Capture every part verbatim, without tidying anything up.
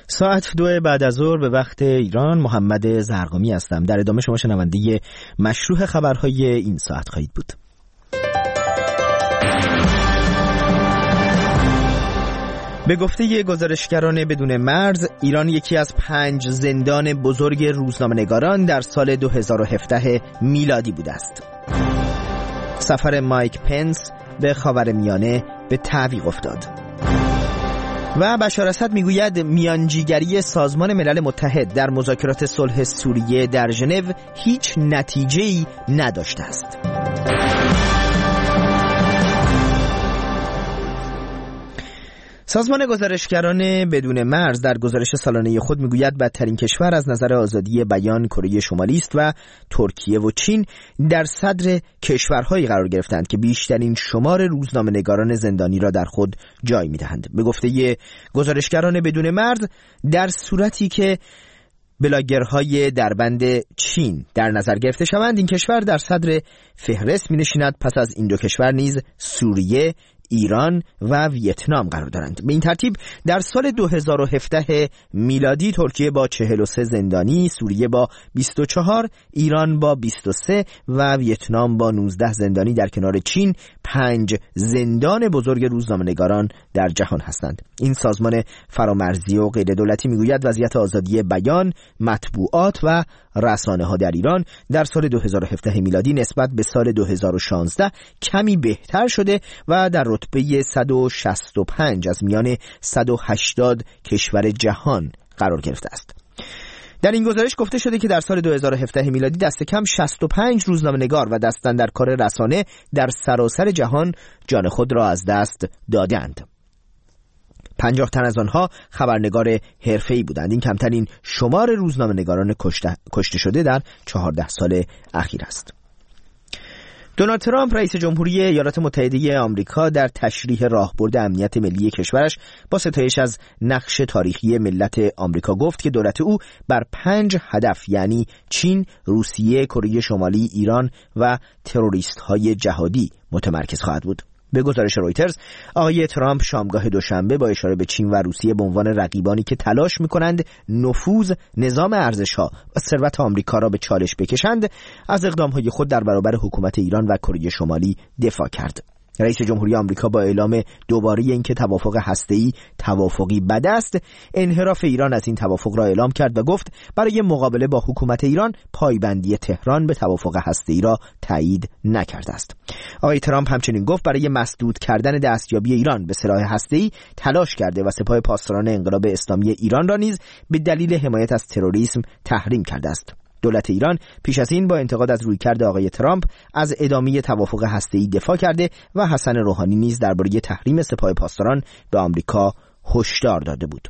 ساعت دو بعد از ظهر به وقت ایران. محمد زرقامی هستم. در ادامه شما شنونده مشروح خبرهای این ساعت خواهید بود. به گفته گزارشگران بدون مرز، ایران یکی از پنج زندان بزرگ روزنامه‌نگاران در سال دو هزار و هفده میلادی بوده است. سفر مایک پنس به خاورمیانه به تعویق افتاد. و بشار اسد میگوید میانجیگری سازمان ملل متحد در مذاکرات صلح سوریه در ژنو هیچ نتیجه‌ای نداشته است. سازمان گزارشگران بدون مرز در گزارش سالانه خود میگوید بدترین کشور از نظر آزادی بیان کره شمالی است و ترکیه و چین در صدر کشورهایی قرار گرفتند که بیشترین شمار روزنامه‌نگاران زندانی را در خود جای میدهند. به گفته گزارشگران بدون مرز، در صورتی که بلاگرهای دربند چین در نظر گرفته شوند، این کشور در صدر فهرست می نشیند. پس از این دو کشور نیز سوریه، ایران و ویتنام قرار دارند. به این ترتیب در سال دو هزار و هفده میلادی ترکیه با چهل و سه زندانی، سوریه با بیست و چهار، ایران با بیست و سه و ویتنام با نوزده زندانی در کنار چین پنج زندان بزرگ روزنامه‌نگاران در جهان هستند. این سازمان فرامرزی و غیر دولتی میگوید وضعیت آزادی بیان، مطبوعات و رسانه ها در ایران در سال دو هزار و هفده میلادی نسبت به سال دو هزار و شانزده کمی بهتر شده و در رتبه صد و شصت و پنج از میان صد و هشتاد کشور جهان قرار گرفته است. در این گزارش گفته شده که در سال دو هزار و هفده میلادی دست کم شصت و پنج روزنامه‌نگار و دستاندرکار رسانه در سراسر جهان جان خود را از دست دادند. پنجاه تن از آنها خبرنگار حرفه‌ای بودند. این کمترین شمار روزنامه‌نگاران کشته, کشته شده در چهارده سال اخیر است. دونالد ترامپ رئیس جمهوری ایالات متحده آمریکا در تشریح راهبرد امنیت ملی کشورش با ستایش از نقش تاریخی ملت آمریکا گفت که دولت او بر پنج هدف یعنی چین، روسیه، کره شمالی، ایران و تروریست‌های جهادی متمرکز خواهد بود. به گزارش رویترز، آقای ترامپ شامگاه دوشنبه با اشاره به چین و روسیه به عنوان رقیبانی که تلاش می‌کنند نفوذ، نظام ارزش‌ها و ثروت آمریکا را به چالش بکشند، از اقدام‌های خود در برابر حکومت ایران و کره شمالی دفاع کرد. رئیس جمهوری آمریکا با اعلام دوباره اینکه توافق هسته‌ای توافقی بد است، انحراف ایران از این توافق را اعلام کرد و گفت برای مقابله با حکومت ایران پایبندی تهران به توافق هسته‌ای را تایید نکرده است. آقای ترامپ همچنین گفت برای مسدود کردن دستیابی ایران به سلاح هسته‌ای تلاش کرده و سپاه پاسداران انقلاب اسلامی ایران را نیز به دلیل حمایت از تروریسم تحریم کرده است. دولت ایران پیش از این با انتقاد از رویکرد آقای ترامپ از ادامه توافق هسته‌ای دفاع کرده و حسن روحانی نیز درباره تحریم سپاه پاسداران به آمریکا هشدار داده بود.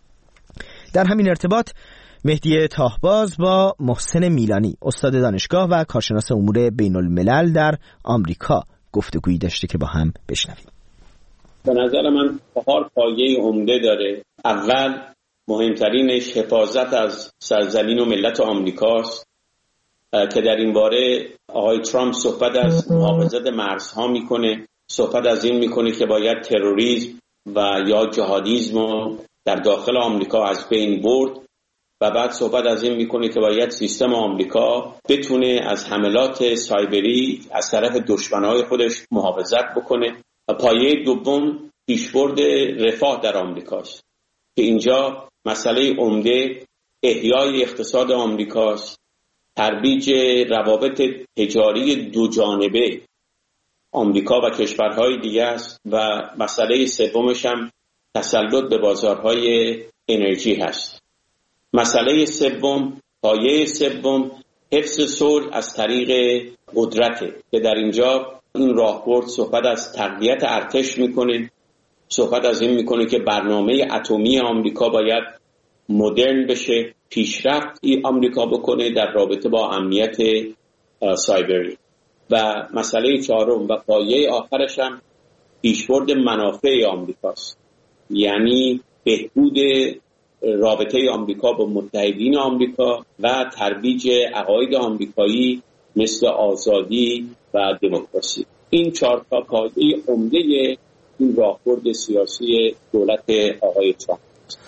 در همین ارتباط مهدی تاهباز با محسن میلانی، استاد دانشگاه و کارشناس امور بین الملل در آمریکا، گفتگویی داشته که با هم بشنویم. به نظر من چهار پایه عمده داره. اول، مهمترینش حفاظت از سرزمین و ملت آمریکاست که در این باره آقای ترامپ صحبت از محافظت مرزها میکنه، صحبت از این میکنه که باید تروریسم و یا جهادیسم رو در داخل آمریکا از بین برد و بعد صحبت از این میکنه که باید سیستم آمریکا بتونه از حملات سایبری از طرف دشمنای خودش محافظت بکنه. پایه دوم پیشبرد رفاه در آمریکاست که اینجا مسئله عمده احیای اقتصاد آمریکاست، ترویج روابط تجاری دو جانبه آمریکا و کشورهای دیگه است و مسئله سومش هم تسلط به بازارهای انرژی هست. مسئله سوم، پایه سوم، حفظ صلح از طریق قدرته که در اینجا این راهبرد صحبت از تقویت ارتش میکنه، صحبت از این میکنه که برنامه اتمی آمریکا باید مدرن بشه، پیشرفت آمریکا بکنه در رابطه با امنیت سایبری. و مسئله چهارم و پایه آخرش هم پیشبرد منافع آمریکاست، یعنی بهبود رابطه آمریکا با متحدین آمریکا و ترویج عقاید آمریکایی مثل آزادی و دموکراسی. این چهار تا پایه عمده این راهبرد سیاسی دولت آقای ترامپ.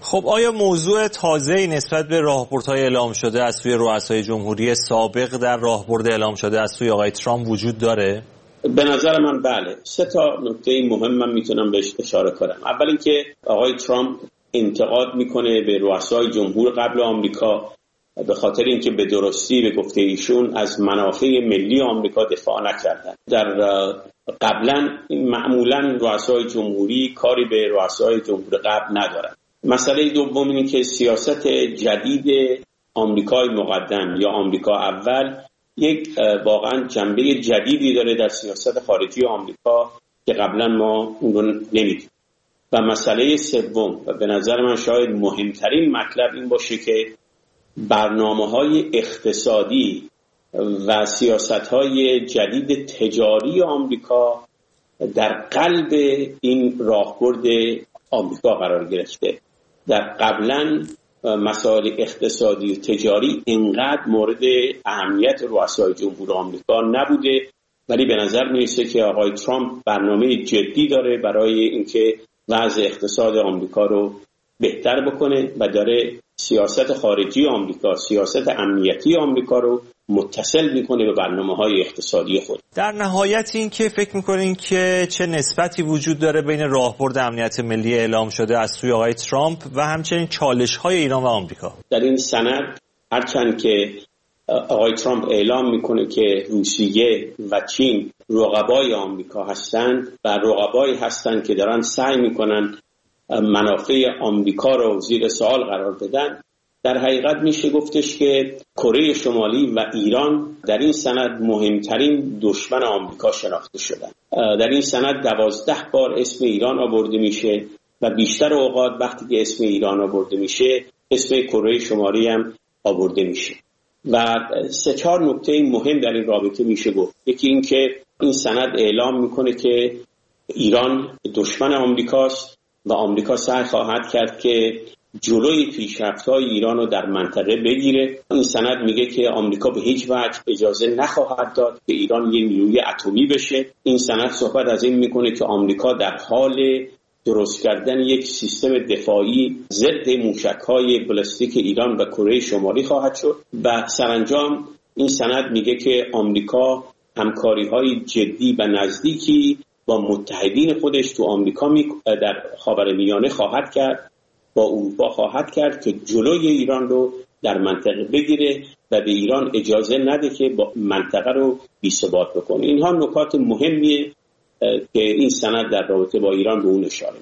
خب آیا موضوع تازه‌ای نسبت به راهبردهای اعلام شده از سوی رؤسای جمهوری سابق در راهبرد اعلام شده از سوی آقای ترامپ وجود داره؟ به نظر من بله. سه تا نکته مهم من میتونم بهش اشاره کنم. اول اینکه آقای ترامپ انتقاد میکنه به رؤسای جمهور قبل آمریکا به خاطر اینکه به درستی به گفته ایشون از منافع ملی آمریکا دفاع نکردن. در قبلا معمولا رؤسای جمهوری کاری به رؤسای جمهور قبل ندارن. مسئله دوم اینه که سیاست جدید آمریکای مقدم یا آمریکا اول یک واقعا جنبه جدیدی داره در سیاست خارجی آمریکا که قبلا ما اون رو نمیدیم. و مسئله سوم و به نظر من شاید مهمترین مطلب این باشه که برنامه‌های اقتصادی و سیاست‌های جدید تجاری آمریکا در قلب این راهبرد آمریکا قرار گرفته. در قبلا مسائل اقتصادی و تجاری اینقدر مورد اهمیت رؤسای جمهور آمریکا نبوده، ولی به نظر میرسه که آقای ترامپ برنامه جدی داره برای اینکه وضع اقتصاد آمریکا رو بهتر بکنه و داره سیاست خارجی آمریکا، سیاست امنیتی آمریکا رو متصل میکنه به برنامه‌های اقتصادی خود. در نهایت این که فکر میکنین که چه نسبتی وجود داره بین راهبرد امنیت ملی اعلام شده از سوی آقای ترامپ و همچنین چالش‌های ایران و آمریکا؟ در این سند هرچند که آقای ترامپ اعلام میکنه که روسیه و چین رقبای آمریکا هستند و رقبایی هستند که دارن سعی میکنن منافع آمریکا رو زیر سوال قرار بدن، در حقیقت میشه گفتش که کره شمالی و ایران در این سند مهمترین دشمن آمریکا شناخته شدن. در این سند دوازده بار اسم ایران آورده میشه و بیشتر اوقات وقتی که اسم ایران آورده میشه اسم کره شمالی هم آورده میشه. و سه چهار نکته مهم در این رابطه میشه گفت. یکی این که این سند اعلام میکنه که ایران دشمن آمریکاست و آمریکا سعی خواهد کرد که جلوی پیشرفت‌های ایران رو در منطقه بگیره. این سند میگه که آمریکا به هیچ وجه اجازه نخواهد داد که ایران یک نیروی اتمی بشه. این سند صحبت از این میکنه که آمریکا در حال درست کردن یک سیستم دفاعی ضد موشک‌های بالستیک ایران و کره شمالی خواهد شد و سرانجام این سند میگه که آمریکا همکاری‌های جدی و نزدیکی با متحدین خودش تو آمریکا در خاورمیانه خواهد کرد، با اروپا خواهد کرد که جلوی ایران رو در منطقه بگیره و به ایران اجازه نده که با منطقه رو بی‌ثبات بکنه. اینها نکات مهمیه که این سند در رابطه با ایران به اون اشاره.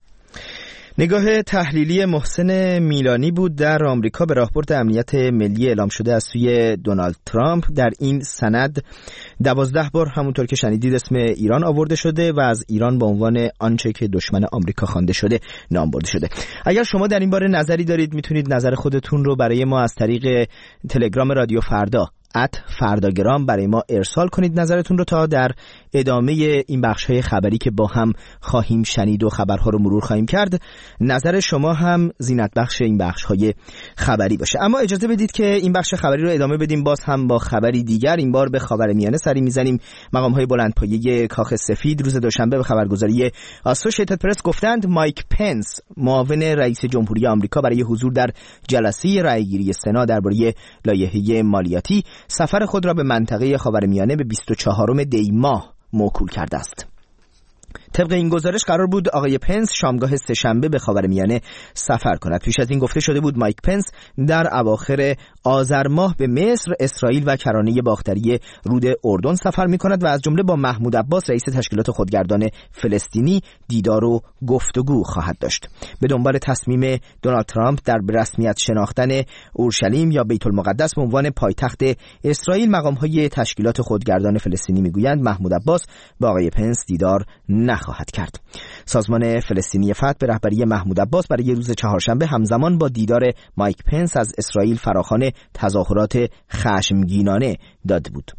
نگاه تحلیلی محسن میلانی بود در آمریکا به راهبرد امنیت ملی اعلام شده از سوی دونالد ترامپ. در این سند دوازده بار همونطور که شنیدید اسم ایران آورده شده و از ایران به عنوان آنچه که دشمن آمریکا خوانده شده نام برده شده. اگر شما در این باره نظری دارید میتونید نظر خودتون رو برای ما از طریق تلگرام رادیو فردا ات فرداگرام برای ما ارسال کنید نظرتون رو تا در ادامه این بخش‌های خبری که با هم خواهیم شنید و خبرها رو مرور خواهیم کرد نظر شما هم زینت بخش این بخش‌های خبری باشه. اما اجازه بدید که این بخش خبری رو ادامه بدیم باز هم با خبری دیگر. این بار به خاورمیانه سری میزنیم. مقام‌های بلندپایه کاخ سفید روز دوشنبه به خبرگزاری اسوسییتد پرس گفتند مایک پنس معاون رئیس جمهوری آمریکا برای حضور در جلسه رأیگیری سنا درباره لایحه مالیاتی سفر خود را به منطقه خاورمیانه به بیست و چهارم دی ماه موکول کرده است. طبق این گزارش قرار بود آقای پنس شامگاه سه‌شنبه به خاورمیانه سفر کند. پیش از این گفته شده بود مایک پنس در اواخر آذر ماه به مصر، اسرائیل و کرانه باختری رود اردن سفر می‌کند و از جمله با محمود عباس رئیس تشکیلات خودگردان فلسطینی دیدار و گفتگو خواهد داشت. به دنبال تصمیم دونالد ترامپ در رسمیت شناختن اورشلیم یا بیت المقدس به عنوان پایتخت اسرائیل، مقام‌های تشکیلات خودگردان فلسطینی می‌گویند محمود عباس با آقای پنس دیدار نخواهد کرد. سازمان فلسطینی فتح به رهبری محمود عباس برای روز چهارشنبه همزمان با دیدار مایک پنس از اسرائیل فراخوان تظاهرات خشمگینانه داده بود.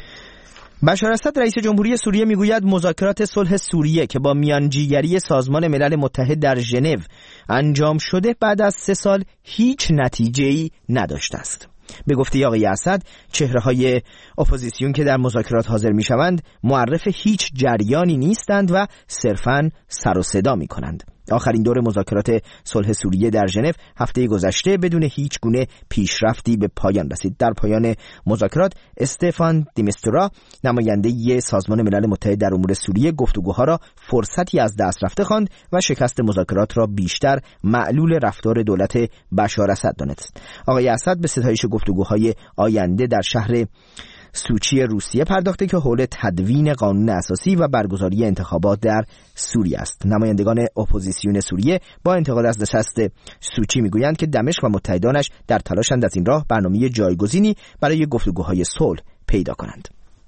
بشار اسد رئیس جمهوری سوریه میگوید مذاکرات صلح سوریه که با میانجیگری سازمان ملل متحد در ژنو انجام شده بعد از سه سال هیچ نتیجه‌ای نداشته است. به گفته آقای اسد چهره‌های اپوزیسیون که در مذاکرات حاضر می‌شوند معرف هیچ جریانی نیستند و صرفاً سر و صدا می‌کنند. آخرین دور مذاکرات صلح سوریه در ژنو هفته گذشته بدون هیچ گونه پیشرفتی به پایان رسید. در پایان مذاکرات استفان دیمیستورا، نماینده سازمان ملل متحد در امور سوریه، گفتگوها را فرصتی از دست رفته خواند و شکست مذاکرات را بیشتر معلول رفتار دولت بشار اسد دانست. آقای اسد به ستایش گفتگوهای آینده در شهر سوچی روسیه پرداخته که حول تدوین قانون اساسی و برگزاری انتخابات در سوریه است. نمایندگان اپوزیسیون سوریه با انتقاد از نشست سوچی میگویند که دمشق و متحدانش در تلاشند از این راه برنامه جایگزینی برای گفتگوهای صلح پیدا کنند.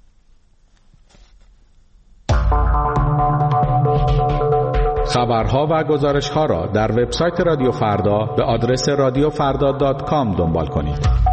خبرها و گزارش‌ها را در وبسایت رادیو فردا به آدرس رادیو فردا دات کام دنبال کنید.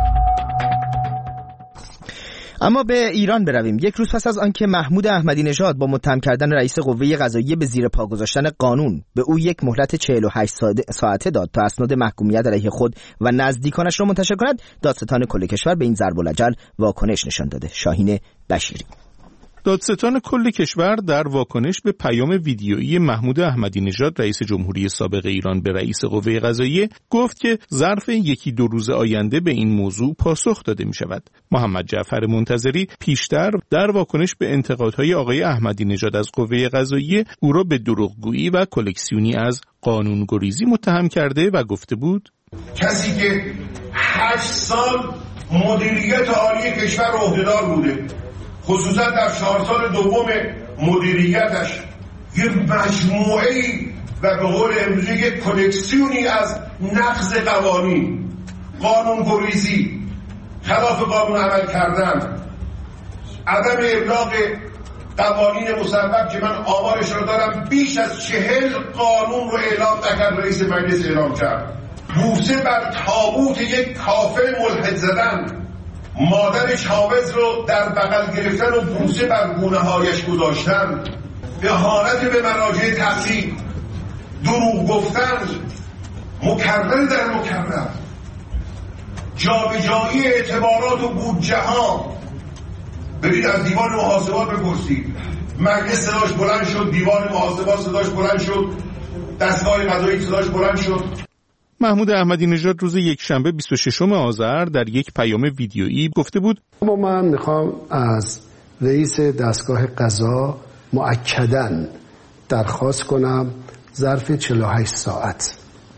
اما به ایران برویم. یک روز پس از آنکه محمود احمدی نژاد با متهم کردن رئیس قوه قضاییه به زیر پا گذاشتن قانون به او یک مهلت چهل و هشت ساعته داد تا اسناد محکومیت علیه خود و نزدیکانش را منتشر کند، دادستان کل کشور به این ضرب الجل واکنش نشان داده. شاهین بشیری. دادستان کل کشور در واکنش به پیام ویدیویی محمود احمدی نژاد رئیس جمهوری سابق ایران به رئیس قوه قضاییه گفت که ظرف یکی دو روز آینده به این موضوع پاسخ داده می شود. محمد جعفر منتظری پیشتر در واکنش به انتقادهای آقای احمدی نژاد از قوه قضاییه او را به دروغگویی و کلکسیونی از قانونگریزی متهم کرده و گفته بود کسی که هشت سال مدیریت عالی کشور عهدهدار بوده، خصوصا در چهار سال دوم مدیریتش یه مجموعه‌ای و به قول امروزی یک کلکسیونی از نقض قوانین، قانونگریزی، خلاف قانون عمل کردن، عدم ابلاغ قوانین مصوب که من آمارش رو دارم بیش از چهل قانون رو اعلام نکرد رئیس مجلس اعلام کرد، بوسه بر تابوت یک کافر ملحد زدن، مادر حافظ رو در بغل گرفتن و بوسه بر گونه‌هایش گذاشتن، اهانت به مراجع تحقیق، دروغ گفتن مکرر در مکرر، جابجایی اعتبارات و بودجه ها. برید از دیوان محاسبات بپرسید، مجلس صداش بلند شد، دیوان محاسبات صداش بلند شد، دستگاه قضایی صداش بلند شد. محمود احمدی نژاد روز یکشنبه بیست و ششم آذر در یک پیام ویدیویی گفته بود اما من میخوام از رئیس دستگاه قضا مؤکداً درخواست کنم ظرف چهل و هشت ساعت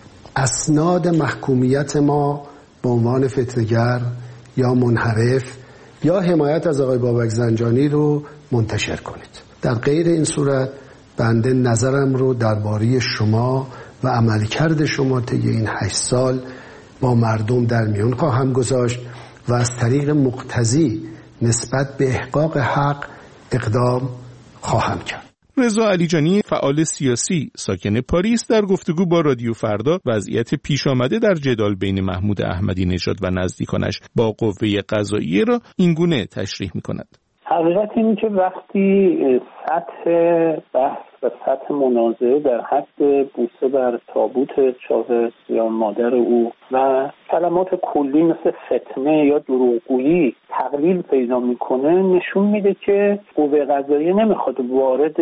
اسناد محکومیت ما به عنوان فتنه‌گر یا منحرف یا حمایت از آقای بابک زنجانی رو منتشر کنید. در غیر این صورت بنده نظرم رو درباره شما و عملکرد شما طی این هشت سال با مردم در میان خواهم گذاشت و از طریق مقتضی نسبت به احقاق حق اقدام خواهم کرد. رضا علیجانی فعال سیاسی ساکن پاریس در گفتگو با رادیو فردا وضعیت پیش آمده در جدال بین محمود احمدی نژاد و نزدیکانش با قوه قضاییه را اینگونه تشریح می‌کند. حقیقت اینه که وقتی سطح بحث و سطح منازعه در حد بوسه بر تابوت چاوز یا مادر او و کلمات کلی مثل فتنه یا دروغگویی تقلیل پیدا میکنه، نشون میده که قوه قضاییه نمیخواد وارد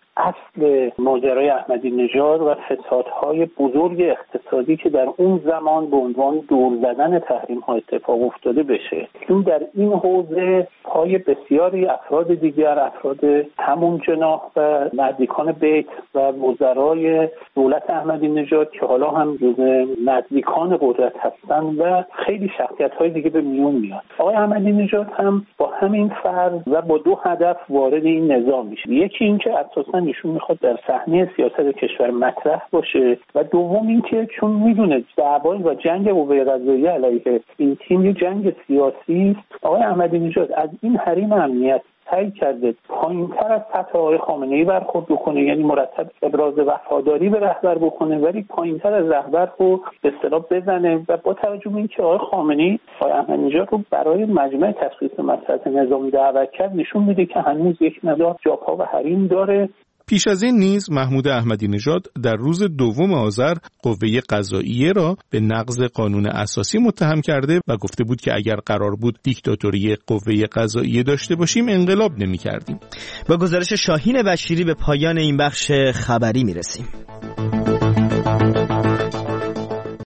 اصل ماجرای احمدی نژاد و فسادهای بزرگ اقتصادی که در اون زمان به عنوان دور زدن تحریم ها اتفاق افتاده بشه. چون در این حوزه پای بسیاری افراد دیگر، افراد همون جناح و نزدیکان بیت و وزرای دولت احمدی نژاد که حالا هم جزء نزدیکان قدرت هستن و خیلی شخصیت‌های دیگه به میون میاد. آقای احمدی نژاد هم با همین فرض و با دو هدف وارد این نظام میشه. یکی اینکه اساساً ایشون میخواد در صحنه سیاست کشور مطرح باشه و دوم اینکه چون میدونه دعوای و جنگ قوه قضاییه علیه این تیم یه جنگ سیاسی است، آقای احمدی نژاد از این حریم امنیت سعی کرده پایین‌تر از سطح آقای خامنه‌ای برخورد بکنه، یعنی مرتب ابراز وفاداری به رهبر بکنه ولی پایین‌تر از رهبر رو به اصطلاح بزنه و با توجه به اینکه آقای خامنه‌ای آقای احمدی نژاد رو برای مجمع تشخیص مصلحت نظامی دعوت کرد، نشون میده که هنوز یک مقدار جاپا و حریم داره. پیش از این نیز محمود احمدی نژاد در روز دوم آذر قوه قضاییه را به نقض قانون اساسی متهم کرده و گفته بود که اگر قرار بود دیکتاتوری قوه قضاییه داشته باشیم انقلاب نمی‌کردیم. با گزارش شاهین بشیری به پایان این بخش خبری میرسیم.